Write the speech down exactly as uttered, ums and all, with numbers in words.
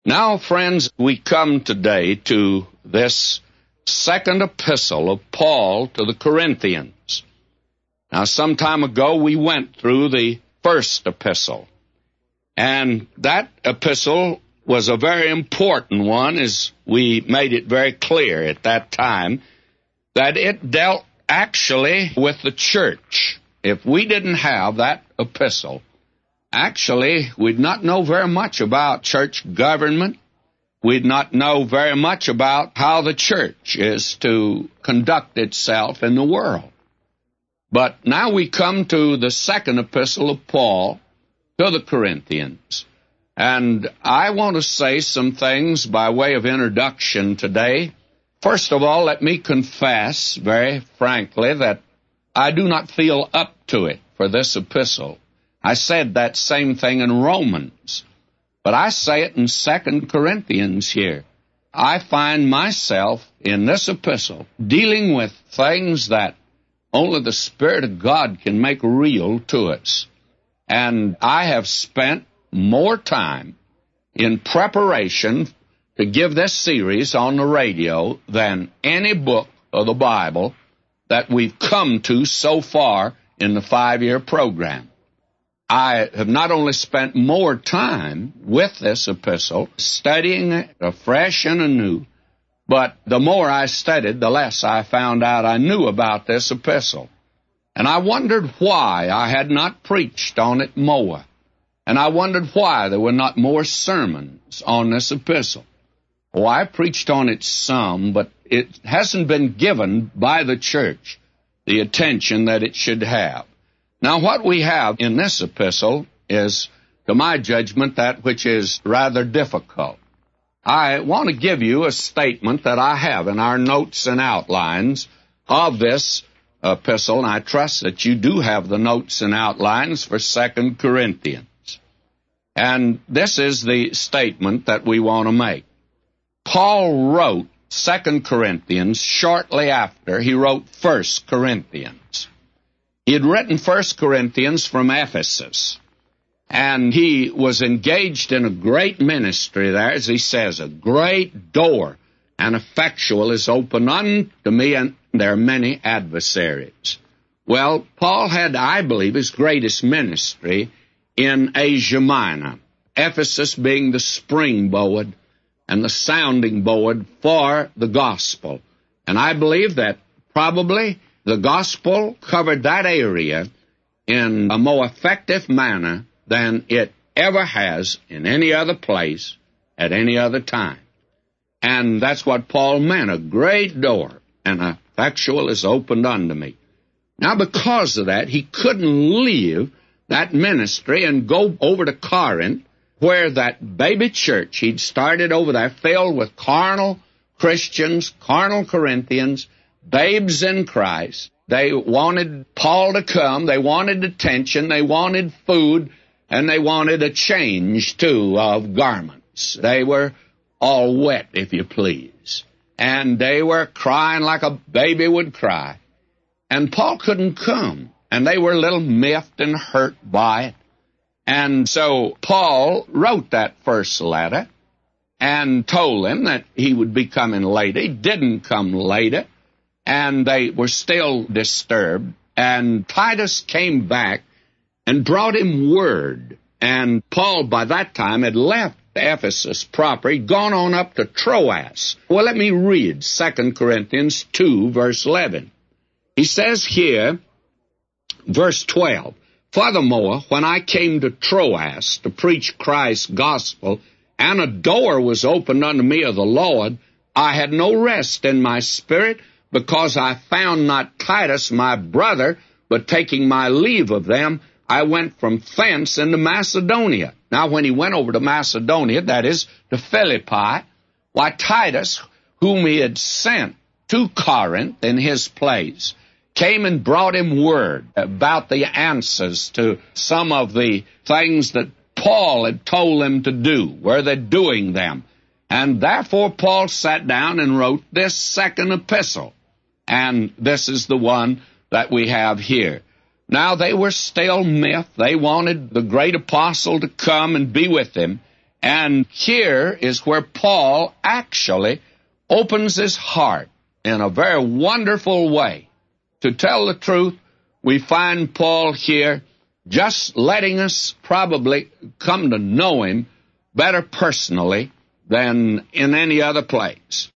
Now, friends, we come today to this second epistle of Paul to the Corinthians. Now, some time ago, we went through the first epistle, and that epistle was a very important one, as we made it very clear at that time, that it dealt actually with the church. If we didn't have that epistle, actually, we'd not know very much about church government. We'd not know very much about how the church is to conduct itself in the world. But now we come to the second epistle of Paul to the Corinthians. And I want to say some things by way of introduction today. First of all, let me confess very frankly that I do not feel up to it for this epistle. I said that same thing in Romans, but I say it in Second Corinthians here. I find myself in this epistle dealing with things that only the Spirit of God can make real to us. And I have spent more time in preparation to give this series on the radio than any book of the Bible that we've come to so far in the five-year program. I have not only spent more time with this epistle, studying it afresh and anew, but the more I studied, the less I found out I knew about this epistle. And I wondered why I had not preached on it more. And I wondered why there were not more sermons on this epistle. Oh, I preached on it some, but it hasn't been given by the church the attention that it should have. Now, what we have in this epistle is, to my judgment, that which is rather difficult. I want to give you a statement that I have in our notes and outlines of this epistle, and I trust that you do have the notes and outlines for Second Corinthians. And this is the statement that we want to make. Paul wrote Second Corinthians shortly after he wrote First Corinthians. He had written First Corinthians from Ephesus, and he was engaged in a great ministry there, as he says, a great door and effectual is open unto me, and there are many adversaries. Well, Paul had, I believe, his greatest ministry in Asia Minor, Ephesus being the springboard and the sounding board for the gospel. And I believe that probably the gospel covered that area in a more effective manner than it ever has in any other place at any other time. And that's what Paul meant, a great door and effectual is opened unto me. Now, because of that, he couldn't leave that ministry and go over to Corinth, where that baby church he'd started over there filled with carnal Christians, carnal Corinthians, babes in Christ. They wanted Paul to come, they wanted attention, they wanted food, and they wanted a change, too, of garments. They were all wet, if you please, and they were crying like a baby would cry. And Paul couldn't come, and they were a little miffed and hurt by it. And so Paul wrote that first letter and told them that he would be coming later. He didn't come later, and they were still disturbed. And Titus came back and brought him word. And Paul, by that time, had left Ephesus proper. He'd gone on up to Troas. Well, let me read Second Corinthians two, verse eleven. He says here, verse twelve, "Furthermore, when I came to Troas to preach Christ's gospel, and a door was opened unto me of the Lord, I had no rest in my spirit, because I found not Titus my brother, but taking my leave of them, I went from thence into Macedonia." Now, when he went over to Macedonia, that is, to Philippi, why, Titus, whom he had sent to Corinth in his place, came and brought him word about the answers to some of the things that Paul had told them to do. Were they doing them? And therefore Paul sat down and wrote this second epistle. And this is the one that we have here. Now, they were still miffed. They wanted the great apostle to come and be with them. And here is where Paul actually opens his heart in a very wonderful way. To tell the truth, we find Paul here just letting us probably come to know him better personally than in any other place.